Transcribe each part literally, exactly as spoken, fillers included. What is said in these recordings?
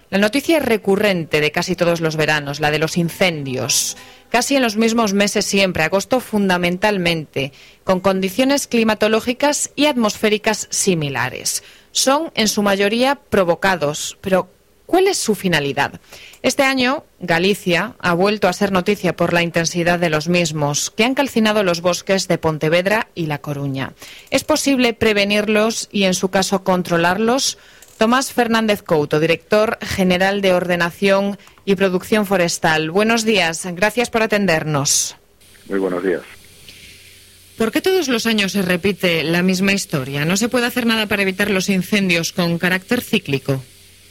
La noticia es recurrente de casi todos los veranos, la de los incendios. Casi en los mismos meses siempre, agosto fundamentalmente, con condiciones climatológicas y atmosféricas similares. Son en su mayoría provocados, pero ¿cuál es su finalidad? Este año, Galicia ha vuelto a ser noticia por la intensidad de los mismos, que han calcinado los bosques de Pontevedra y La Coruña. ¿Es posible prevenirlos y, en su caso, controlarlos? Tomás Fernández Couto, director general de Ordenación y Producción Forestal. Buenos días, gracias por atendernos. Muy buenos días. ¿Por qué todos los años se repite la misma historia? ¿No se puede hacer nada para evitar los incendios con carácter cíclico?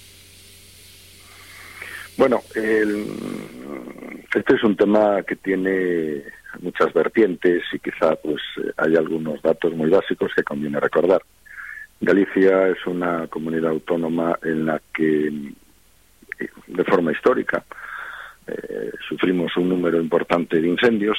Bueno, el, este es un tema que tiene muchas vertientes y quizá pues hay algunos datos muy básicos que conviene recordar. Galicia es una comunidad autónoma en la que, de forma histórica, eh, sufrimos un número importante de incendios.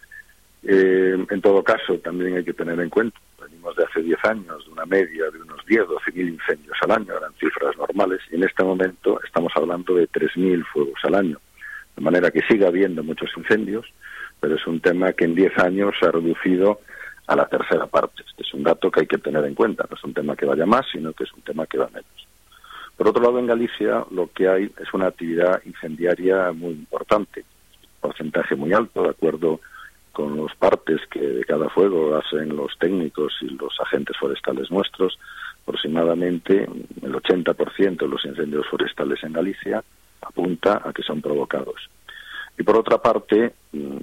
Eh, en todo caso, también hay que tener en cuenta, venimos de hace diez años, de una media de unos diez, doce mil incendios al año, eran cifras normales, y en este momento estamos hablando de tres mil fuegos al año. De manera que sigue habiendo muchos incendios, pero es un tema que en diez años se ha reducido a la tercera parte. Este es un dato que hay que tener en cuenta. No es un tema que vaya más, sino que es un tema que va menos. Por otro lado, en Galicia lo que hay es una actividad incendiaria muy importante, un porcentaje muy alto, de acuerdo con los partes que de cada fuego hacen los técnicos y los agentes forestales nuestros. Aproximadamente el ochenta por ciento de los incendios forestales en Galicia apunta a que son provocados. Y por otra parte,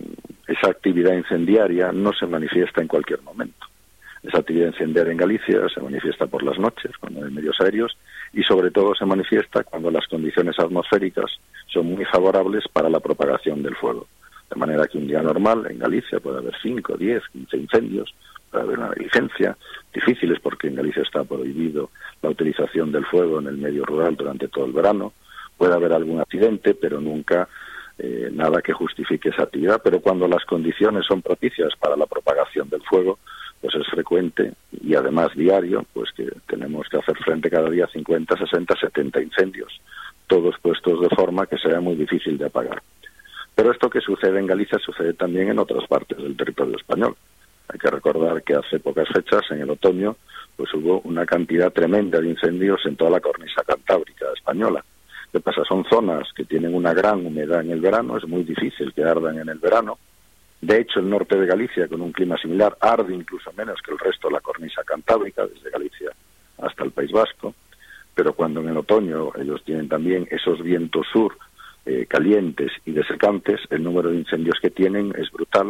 esa actividad incendiaria no se manifiesta en cualquier momento. Esa actividad incendiaria en Galicia se manifiesta por las noches, cuando hay medios aéreos, y sobre todo se manifiesta cuando las condiciones atmosféricas son muy favorables para la propagación del fuego. De manera que un día normal en Galicia puede haber cinco, diez, quince incendios, puede haber una negligencia, difíciles porque en Galicia está prohibido la utilización del fuego en el medio rural durante todo el verano, puede haber algún accidente, pero nunca Eh, nada que justifique esa actividad, pero cuando las condiciones son propicias para la propagación del fuego, pues es frecuente y además diario, pues que tenemos que hacer frente cada día a cincuenta, sesenta, setenta incendios, todos puestos de forma que sea muy difícil de apagar. Pero esto que sucede en Galicia sucede también en otras partes del territorio español. Hay que recordar que hace pocas fechas, en el otoño, pues hubo una cantidad tremenda de incendios en toda la cornisa cantábrica española. ¿Qué pasa? Son zonas que tienen una gran humedad en el verano, es muy difícil que ardan en el verano. De hecho, el norte de Galicia, con un clima similar, arde incluso menos que el resto de la cornisa cantábrica, desde Galicia hasta el País Vasco, pero cuando en el otoño ellos tienen también esos vientos sur eh, calientes y desecantes, el número de incendios que tienen es brutal,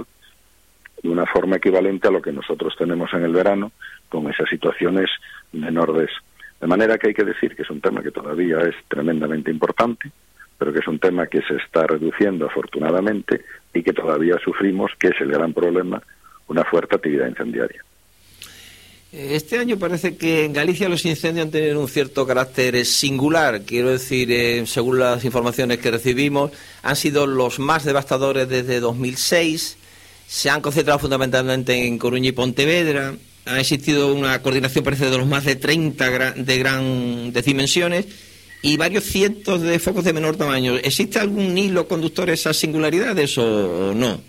de una forma equivalente a lo que nosotros tenemos en el verano, con esas situaciones de nordés. De manera que hay que decir que es un tema que todavía es tremendamente importante, pero que es un tema que se está reduciendo afortunadamente y que todavía sufrimos, que es el gran problema, una fuerte actividad incendiaria. Este año parece que en Galicia los incendios han tenido un cierto carácter singular. Quiero decir, eh, según las informaciones que recibimos, han sido los más devastadores desde dos mil seis, se han concentrado fundamentalmente en Coruña y Pontevedra. Ha existido una coordinación, parece, de los más de treinta gra- de gran de dimensiones y varios cientos de focos de menor tamaño. ¿Existe algún hilo conductor a esas singularidades o no?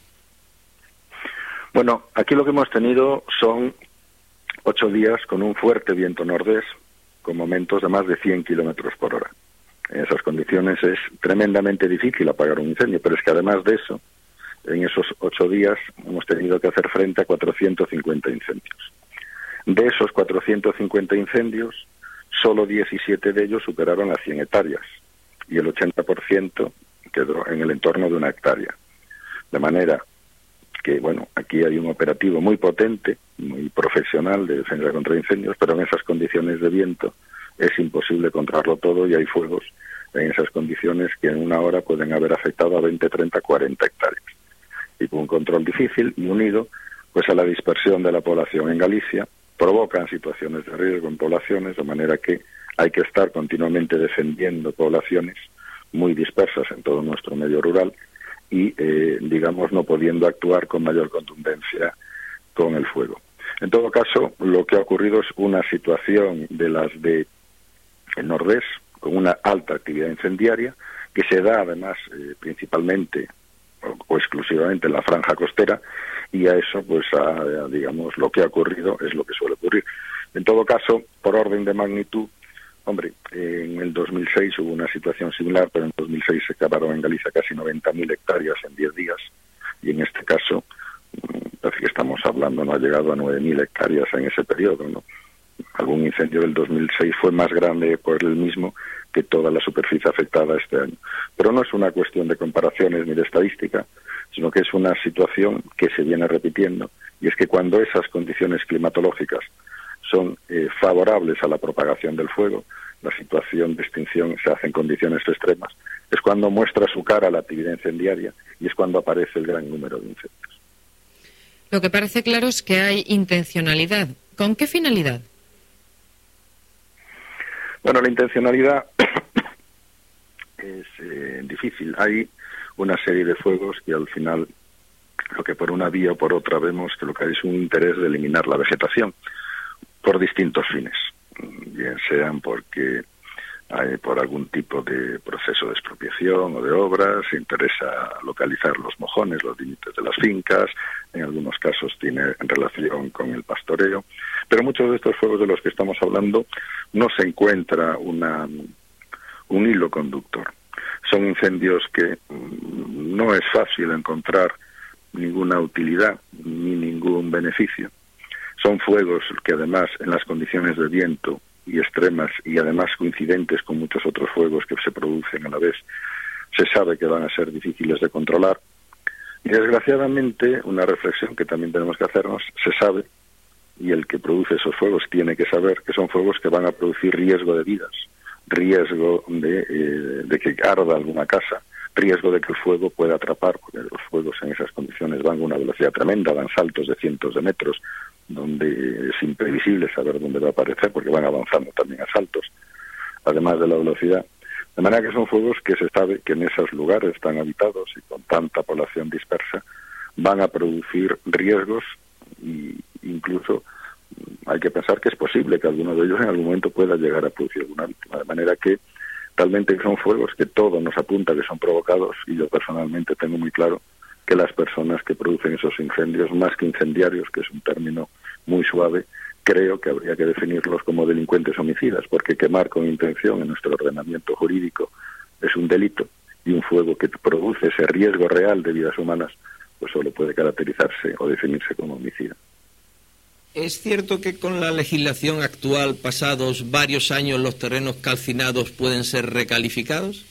Bueno, aquí lo que hemos tenido son ocho días con un fuerte viento nordés, con momentos de más de cien kilómetros por hora. En esas condiciones es tremendamente difícil apagar un incendio, pero es que además de eso, en esos ocho días hemos tenido que hacer frente a cuatrocientos cincuenta incendios. De esos cuatrocientos cincuenta incendios, solo diecisiete de ellos superaron las cien hectáreas y el ochenta por ciento quedó en el entorno de una hectárea. De manera que, bueno, aquí hay un operativo muy potente, muy profesional de defensa contra incendios, pero en esas condiciones de viento es imposible controlarlo todo y hay fuegos en esas condiciones que en una hora pueden haber afectado a veinte, treinta, cuarenta hectáreas. Y con un control difícil y unido pues a la dispersión de la población en Galicia, provocan situaciones de riesgo en poblaciones, de manera que hay que estar continuamente defendiendo poblaciones muy dispersas en todo nuestro medio rural y, eh, digamos, no pudiendo actuar con mayor contundencia con el fuego. En todo caso, lo que ha ocurrido es una situación de las de el nordés, con una alta actividad incendiaria, que se da además eh, principalmente o, o exclusivamente en la franja costera, y a eso, pues, a, a, digamos, lo que ha ocurrido es lo que suele ocurrir. En todo caso, por orden de magnitud, hombre, eh, en el dos mil seis hubo una situación similar, pero en dos mil seis se acabaron en Galicia casi noventa mil hectáreas en diez días, y en este caso, parece que estamos hablando, no ha llegado a nueve mil hectáreas en ese periodo, ¿no? Algún incendio del dos mil seis fue más grande por el mismo que toda la superficie afectada este año. Pero no es una cuestión de comparaciones ni de estadística, sino que es una situación que se viene repitiendo, y es que cuando esas condiciones climatológicas son eh, favorables a la propagación del fuego, la situación de extinción se hace en condiciones extremas, es cuando muestra su cara la actividad incendiaria y es cuando aparece el gran número de incendios. Lo que parece claro es que hay intencionalidad. ¿Con qué finalidad? Bueno, la intencionalidad es eh, difícil. Hay una serie de fuegos que al final, lo que por una vía o por otra vemos que lo que hay es un interés de eliminar la vegetación por distintos fines, bien sean porque hay por algún tipo de proceso de expropiación o de obras, se interesa localizar los mojones, los límites de las fincas, en algunos casos tiene relación con el pastoreo, pero muchos de estos fuegos de los que estamos hablando no se encuentra una, un hilo conductor. Son incendios que no es fácil encontrar ninguna utilidad ni ningún beneficio. Son fuegos que además en las condiciones de viento y extremas y además coincidentes con muchos otros fuegos que se producen a la vez, se sabe que van a ser difíciles de controlar. Y desgraciadamente, una reflexión que también tenemos que hacernos, se sabe, y el que produce esos fuegos tiene que saber, que son fuegos que van a producir riesgo de vidas, riesgo de, eh, de que arda alguna casa, riesgo de que el fuego pueda atrapar, porque los fuegos en esas condiciones van a una velocidad tremenda, dan saltos de cientos de metros, donde es imprevisible saber dónde va a aparecer, porque van avanzando también a saltos, además de la velocidad. De manera que son fuegos que se sabe que en esos lugares tan habitados y con tanta población dispersa van a producir riesgos, y incluso hay que pensar que es posible que alguno de ellos en algún momento pueda llegar a producir alguna víctima, de manera que realmente son fuegos que todo nos apunta que son provocados, y yo personalmente tengo muy claro que las personas que producen esos incendios, más que incendiarios, que es un término muy suave, creo que habría que definirlos como delincuentes homicidas, porque quemar con intención en nuestro ordenamiento jurídico es un delito, y un fuego que produce ese riesgo real de vidas humanas, pues solo puede caracterizarse o definirse como homicida. ¿Es cierto que con la legislación actual, pasados varios años, los terrenos calcinados pueden ser recalificados?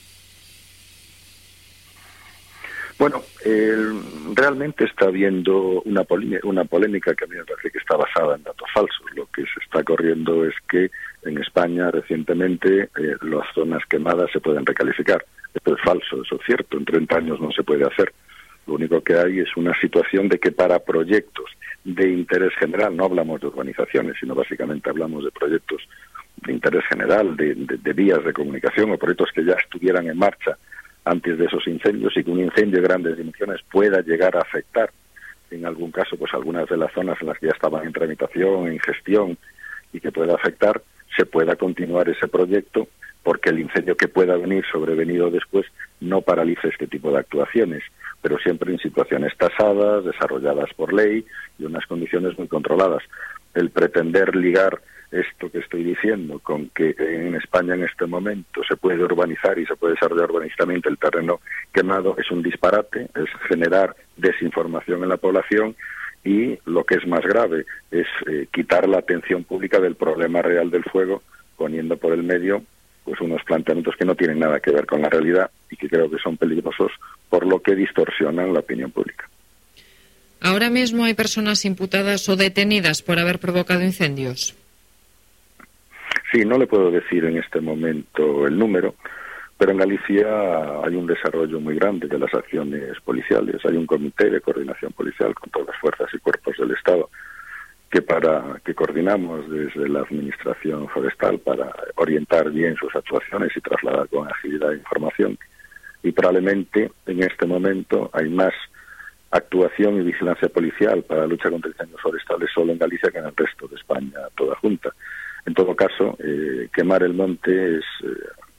Bueno, eh, realmente está habiendo una, una polémica que a mí me parece que está basada en datos falsos. Lo que se está corriendo es que en España recientemente eh, las zonas quemadas se pueden recalificar. Esto es falso, eso es cierto, en treinta años no se puede hacer. Lo único que hay es una situación de que para proyectos de interés general, no hablamos de urbanizaciones, sino básicamente hablamos de proyectos de interés general, de, de, de vías de comunicación o proyectos que ya estuvieran en marcha antes de esos incendios, y que un incendio de grandes dimensiones pueda llegar a afectar, en algún caso, pues algunas de las zonas en las que ya estaban en tramitación, en gestión, y que pueda afectar, se pueda continuar ese proyecto, porque el incendio que pueda venir sobrevenido después no paralice este tipo de actuaciones, pero siempre en situaciones tasadas, desarrolladas por ley y unas condiciones muy controladas. El pretender ligar esto que estoy diciendo con que en España en este momento se puede urbanizar y se puede desarrollar urbanísticamente el terreno quemado es un disparate, es generar desinformación en la población, y lo que es más grave es eh, quitar la atención pública del problema real del fuego, poniendo por el medio pues unos planteamientos que no tienen nada que ver con la realidad y que creo que son peligrosos, por lo que distorsionan la opinión pública. ¿Ahora mismo hay personas imputadas o detenidas por haber provocado incendios? Sí, no le puedo decir en este momento el número, pero en Galicia hay un desarrollo muy grande de las acciones policiales. Hay un comité de coordinación policial con todas las fuerzas y cuerpos del Estado que para que coordinamos desde la Administración Forestal para orientar bien sus actuaciones y trasladar con agilidad información. Y probablemente en este momento hay más actuación y vigilancia policial para la lucha contra incendios forestales solo en Galicia que en el resto de España toda junta. En todo caso, eh, quemar el monte es eh,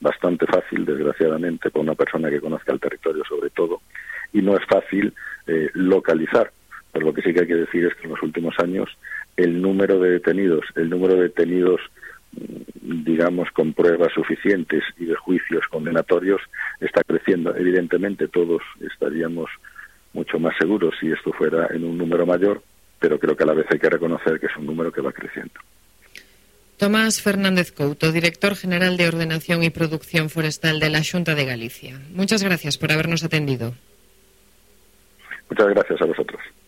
bastante fácil, desgraciadamente, para una persona que conozca el territorio sobre todo, y no es fácil eh, localizar. Pero lo que sí que hay que decir es que en los últimos años el número de detenidos, el número de detenidos, digamos, con pruebas suficientes y de juicios condenatorios está creciendo. Evidentemente todos estaríamos mucho más seguros si esto fuera en un número mayor, pero creo que a la vez hay que reconocer que es un número que va creciendo. Tomás Fernández Couto, director general de Ordenación y Producción Forestal de la Xunta de Galicia. Muchas gracias por habernos atendido. Muchas gracias a vosotros.